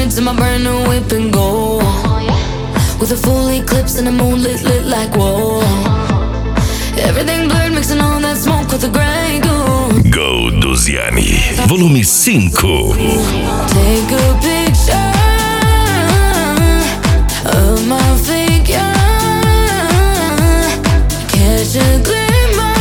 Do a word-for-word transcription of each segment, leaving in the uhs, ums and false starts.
points in my brand new whip and go. With a full eclipse and the moon lit, lit like whoa. Everything blurred, mixing all that smoke with the gray goo. Go Duziani, volume cinco. Take a picture of my figure, catch a glimmer,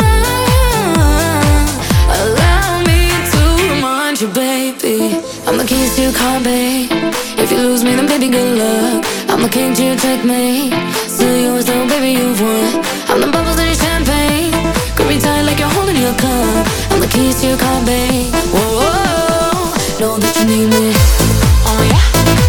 allow me to remind you, baby, I'm the keys to your car, babe. If you lose me, then baby, good luck. I'm the king to your checkmate. Still yours though, baby, you've won. I'm the bubbles in your champagne. Grip me tight like you're holding your cup. I'm the keys to your car, babe. Whoa, whoa, know that you need me. Oh yeah.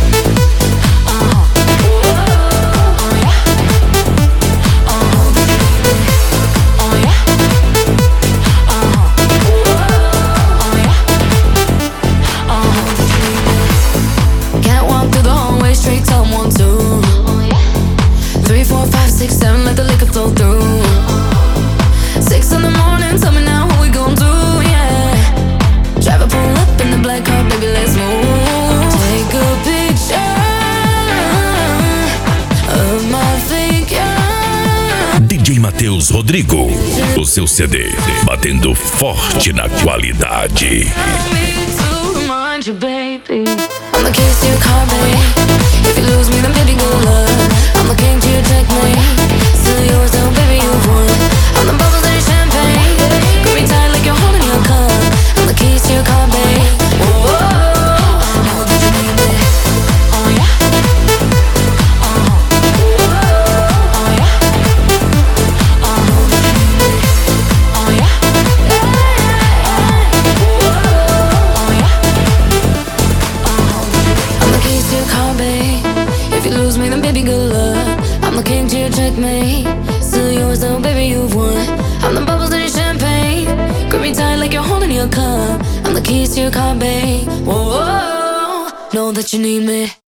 Six, seven, let the liquor flow through. Six in the morning, tell me now what we gon' do, yeah. Drive a pull up in the black car, baby, let's move. Take a picture of my figure. D J Matheus Rodrigo, o seu C D, batendo forte na qualidade. You, baby. I'm the keys to your car, baby. If you lose me, then baby, good luck. I'm the king to your checkmate. Still yours though, baby, you've won. I'm the bubbles in your champagne. Grip me tight like you're holding your cup. I'm the keys to your car, baby. Whoa, whoa, know that you need me. Oh yeah. Uh-huh. Oh yeah. Uh-huh. Know that you need me. Oh yeah. If you lose me, then baby, good luck. I'm the king to your checkmate. Still yours though, baby, you've won. I'm the bubbles in your champagne. Grip me tight like you're holding your cup. I'm the keys to your car, babe. Whoa, whoa, know that you need me.